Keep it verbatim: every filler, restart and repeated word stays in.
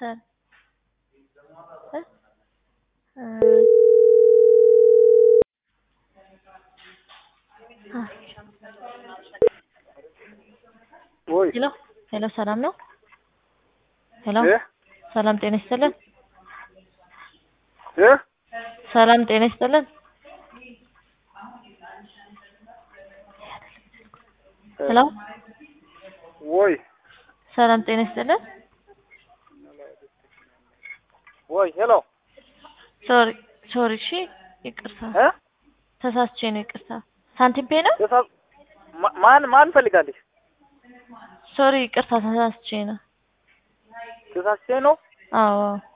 ሰር ወይ ሄሎ ሄሎ ሰላም ነው ሄሎ እ ሰላም ጤና ይስጥልን እ ሰላም ጤና ይስጥልን ሄሎ ወይ ሰላም ጤና ይስጥልን ወይ ሄሎ ሶሪ ሶሪ እሺ ይቅርታ እ ተሳስቼ ነው ይቅርታ ሳንቲም ፔ ነው ተሳስ ማን ማን ፈልጋለሽ ሶሪ ይቅርታ ተሳስቼ ነው ተሳስቼ ነው አዎ